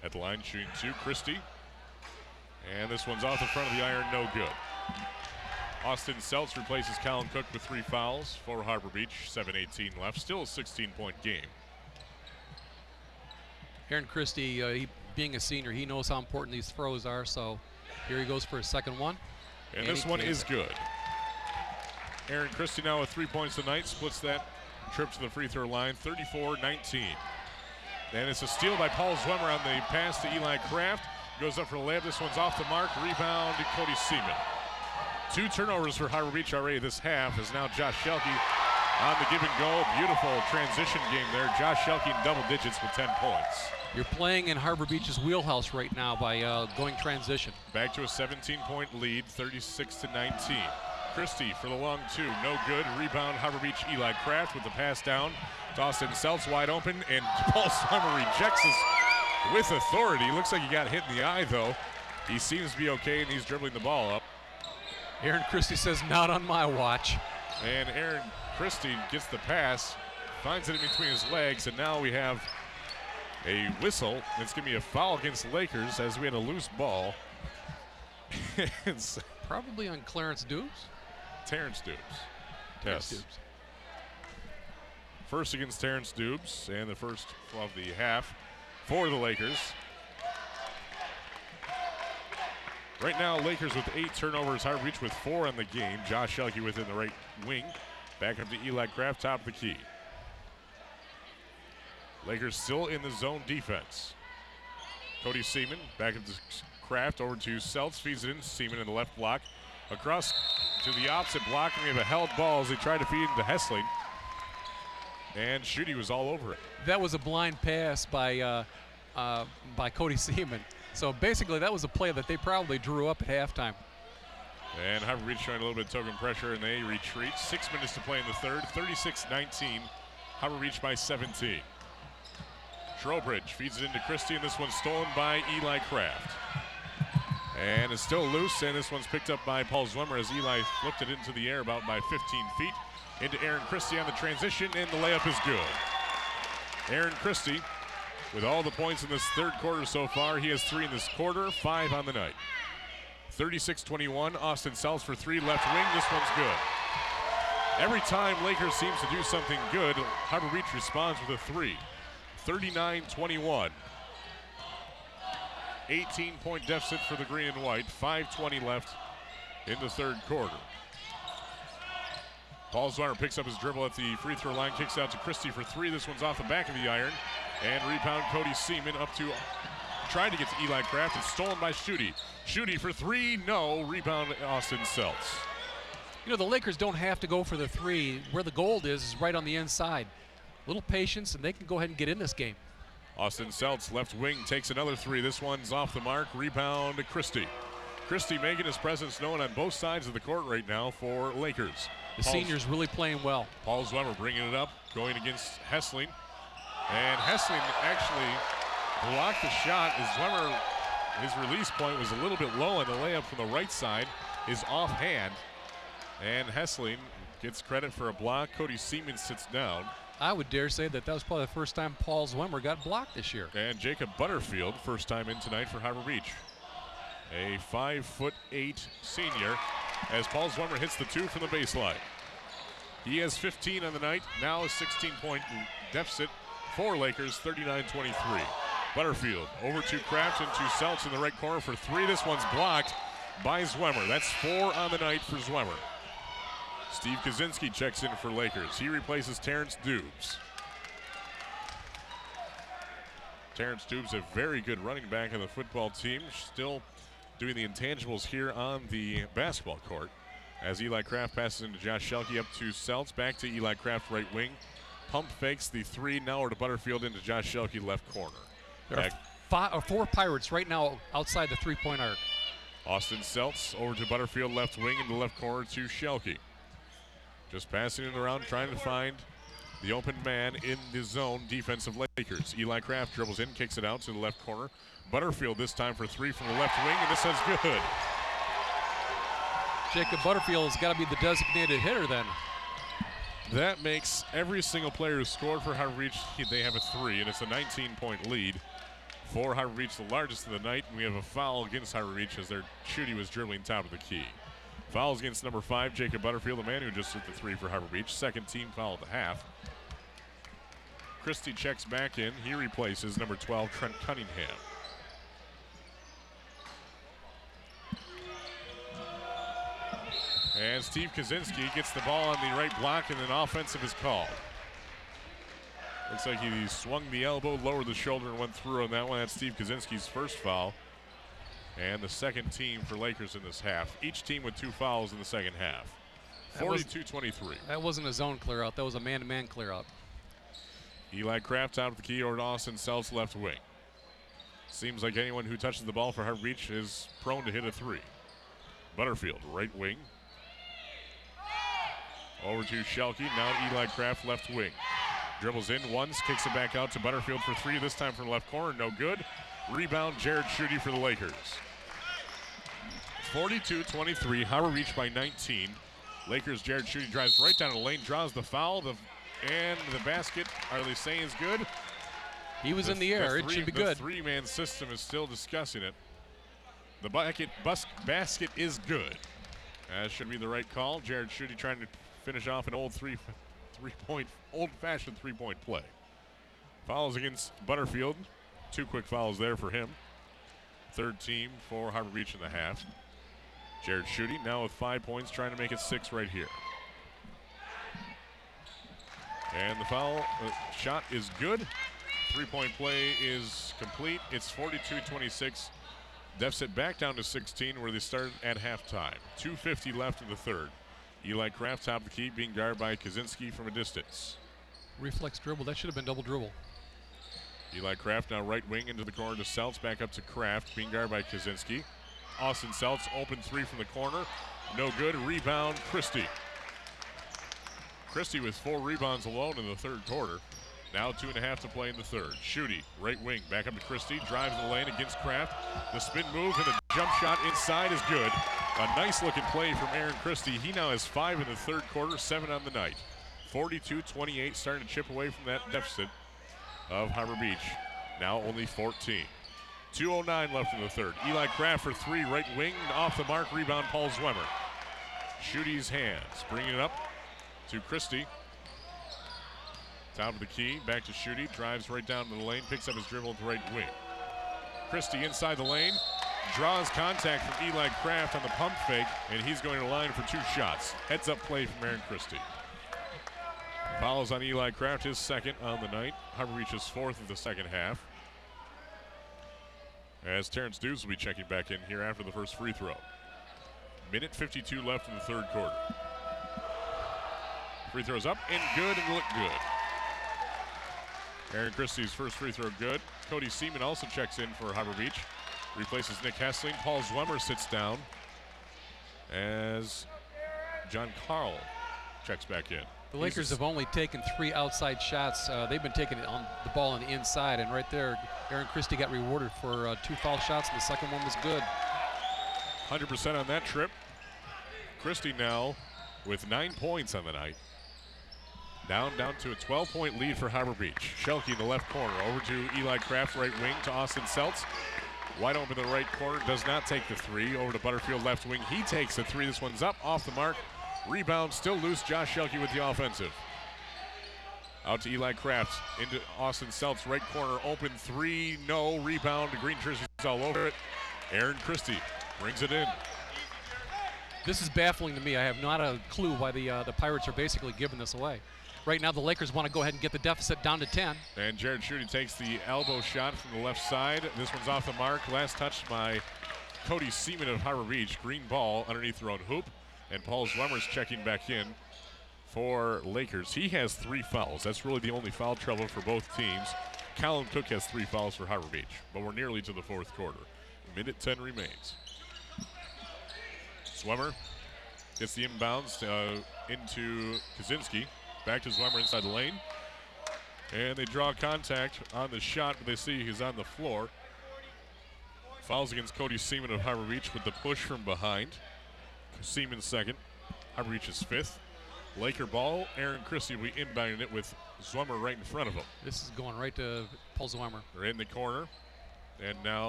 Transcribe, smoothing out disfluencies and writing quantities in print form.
At the line, shooting 2, Christie. And this one's off the front of the iron, no good. Austin Seltz replaces Colin Cook with 3 fouls for Harbor Beach, 7:18 left. Still a 16-point game. Aaron Christie, he, being a senior, he knows how important these throws are, so here he goes for his second one. And this one is good. Aaron Christie now with 3 points tonight, splits that trip to the free throw line, 34-19. And it's a steal by Paul Zwemmer on the pass to Eli Kraft. Goes up for the layup. This one's off the mark. Rebound to Cody Seaman. 2 turnovers for Harbor Beach already this half as now Josh Shelke on the give and go. Beautiful transition game there. Josh Shelke in double digits with 10 points. You're playing in Harbor Beach's wheelhouse right now by going transition. Back to a 17-point lead, 36-19. Christie for the long 2, no good. Rebound Harbor Beach, Eli Kraft with the pass down. Austin Seltz wide open, and Paul Zwemmer rejects this with authority. Looks like he got hit in the eye, though. He seems to be okay, and he's dribbling the ball up. Aaron Christie says, not on my watch. And Aaron Christie gets the pass, finds it in between his legs, and now we have a whistle. It's going to be a foul against the Lakers as we had a loose ball. It's probably on Clarence Dubes. Terrence Dubes. Yes. Dubes. First against Terrence Dubes, and the first of the half for the Lakers. Right now, Lakers with 8 turnovers. Harbor Beach with 4 on the game. Josh Shelke within the right wing. Back up to Eli Kraft, top of the key. Lakers still in the zone defense. Cody Seaman back up to Kraft, over to Seltz, feeds it in. Seaman in the left block. Across to the opposite block, and we have a held ball as they try to feed into Hessling. And Schutte was all over it. That was a blind pass by Cody Seaman. So basically, that was a play that they probably drew up at halftime. And Harbor Beach showing a little bit of token pressure, and they retreat. 6 minutes to play in the third. 36-19. Harbor Beach by 17. Trowbridge feeds it into Christie, and this one's stolen by Eli Kraft. And it's still loose, and this one's picked up by Paul Zwemmer as Eli flipped it into the air about by 15 feet. Into Aaron Christie on the transition, and the layup is good. Aaron Christie with all the points in this third quarter so far. He has 3 in this quarter, 5 on the night. 36-21, Austin Seltz for 3, left wing. This one's good. Every time Lakers seems to do something good, Harbor Beach responds with a 3. 39-21. 18-point deficit for the green and white. 5:20 left in the third quarter. Paul Zwemmer picks up his dribble at the free throw line, kicks out to Christie for 3. This one's off the back of the iron. And rebound Cody Seaman up to, trying to get to Eli Kraft. It's stolen by Schutte. Schutte for 3, no. Rebound Austin Seltz. You know, the Lakers don't have to go for the 3. Where the gold is right on the inside. Little patience, and they can go ahead and get in this game. Austin Seltz, left wing, takes another 3. This one's off the mark. Rebound to Christie. Christie making his presence known on both sides of the court right now for Lakers. The senior's really playing well. Paul Zwemmer bringing it up, going against Hessling. And Hessling actually blocked the shot as Zwemmer, his release point was a little bit low, and the layup from the right side is offhand. And Hessling gets credit for a block. Cody Seaman sits down. I would dare say that was probably the first time Paul Zwemmer got blocked this year. And Jacob Butterfield, first time in tonight for Harbor Beach. A 5'8" senior as Paul Zwemmer hits the 2 from the baseline. He has 15 on the night, now a 16-point deficit for Lakers, 39-23. Butterfield over to Kraft and to Seltz in the right corner for 3. This one's blocked by Zwemmer. That's 4 on the night for Zwemmer. Steve Kaczynski checks in for Lakers. He replaces Terrence Dubes. Terrence Dubes, a very good running back on the football team, still doing the intangibles here on the basketball court. As Eli Kraft passes into Josh Shelke, up to Seltz, back to Eli Kraft, right wing. Pump fakes the 3, now over to Butterfield into Josh Shelke, left corner. There are 4 Pirates right now outside the 3-point arc. Austin Seltz over to Butterfield, left wing, into the left corner to Shelke. Just passing it around, trying to find the open man in the zone defensive Lakers. Eli Kraft dribbles in, kicks it out to the left corner. Butterfield this time for 3 from the left wing, and this one's good. Jacob Butterfield has got to be the designated hitter then. That makes every single player who scored for Harbor Beach, they have a 3, and it's a 19-point lead. For Harbor Beach, the largest of the night, and we have a foul against Harbor Beach as their shooty was dribbling top of the key. Fouls against number 5, Jacob Butterfield, the man who just hit the 3 for Harbor Beach. Second team foul at the half. Christie checks back in. He replaces number 12, Trent Cunningham. And Steve Kaczynski gets the ball on the right block, and an offensive is called. Looks like he swung the elbow, lowered the shoulder, and went through on that one. That's Steve Kaczynski's first foul. And the second team for Lakers in this half. Each team with 2 fouls in the second half. 42-23. That wasn't a zone clear out. That was a man-to-man clear out. Eli Kraft out of the key over to Austin Seltz, left wing. Seems like anyone who touches the ball for Harbor Beach is prone to hit a 3. Butterfield, right wing. Over to Schelke. Now Eli Kraft, left wing. Dribbles in once, kicks it back out to Butterfield for 3, this time from the left corner, no good. Rebound, Jared Schutte for the Lakers. 42-23, Harbor Beach by 19. Lakers, Jared Schutte drives right down the lane, draws the foul, and the basket, are they saying is good? He was in the air, it should be good. The 3-man system is still discussing it. The basket is good. That should be the right call. Jared Schutte trying to finish off an old-fashioned three-point play. Fouls against Butterfield. 2 quick fouls there for him. Third team for Harbor Beach in the half. Jared Schutte now with 5 points, trying to make it 6 right here. And the foul shot is good. 3-point play is complete. It's 42-26. Deficit back down to 16 where they started at halftime. 2:50 left in the third. Eli Kraft top of the key, being guarded by Kaczynski from a distance. Reflex dribble, that should have been double dribble. Eli Kraft now right wing into the corner to Seltz, back up to Kraft, being guarded by Kaczynski. Austin Seltz, open 3 from the corner. No good, rebound, Christie. Christie with 4 rebounds alone in the third quarter. Now 2.5 to play in the third. Schutte, right wing, back up to Christie, drives the lane against Kraft. The spin move and the jump shot inside is good. A nice looking play from Aaron Christie. He now has 5 in the third quarter, 7 on the night. 42-28, starting to chip away from that deficit of Harbor Beach. Now only 14. 2:09 left in the third. Eli Kraft for 3, right wing, off the mark, rebound, Paul Zwemmer. Schutte's hands, bringing it up to Christie. Top of the key, back to Schutte, drives right down to the lane, picks up his dribble at the right wing. Christie inside the lane, draws contact from Eli Kraft on the pump fake, and he's going to line for 2 shots. Heads up play from Aaron Christie. Fouls on Eli Kraft, his second on the night. Harbor Beach's 4th of the second half. As Terrence Dews will be checking back in here after the first free throw. Minute 52 left in the third quarter. Free throws up and good and look good. Aaron Christie's first free throw good. Cody Seaman also checks in for Harbor Beach. Replaces Nick Hessling. Paul Zwemmer sits down as John Carl checks back in. The Lakers have only taken 3 outside shots. They've been taking it on the ball on the inside, and right there, Aaron Christie got rewarded for 2 foul shots, and the second one was good. 100% on that trip. Christie now with 9 points on the night. Down to a 12-point lead for Harbor Beach. Schelke in the left corner, over to Eli Kraft, right wing to Austin Seltz. Wide open in the right corner, does not take the 3. Over to Butterfield, left wing. He takes the 3. This one's up, off the mark. Rebound, still loose. Josh Schelke with the offensive. Out to Eli Kraft, into Austin Seltz, right corner, open 3, no. Rebound, the green jersey's all over it. Aaron Christie brings it in. This is baffling to me. I have not a clue why the Pirates are basically giving this away. Right now, the Lakers want to go ahead and get the deficit down to 10. And Jared Schutte takes the elbow shot from the left side. This one's off the mark. Last touched by Cody Seaman of Harbor Beach. Green ball underneath their own hoop. And Paul Zwemmer's checking back in for Lakers. He has 3 fouls. That's really the only foul trouble for both teams. Colin Cook has 3 fouls for Harbor Beach. But we're nearly to the fourth quarter. Minute 10 remains. Zwemmer gets the inbounds into Kaczynski. Back to Zwemmer inside the lane. And they draw contact on the shot, but they see he's on the floor. Fouls against Cody Seaman of Harbor Beach with the push from behind. Seaman's second. Harbor Beach is 5th. Laker ball. Aaron Christie will be inbounding it with Zwemmer right in front of him. This is going right to Paul Zwemmer. They're in the corner. And now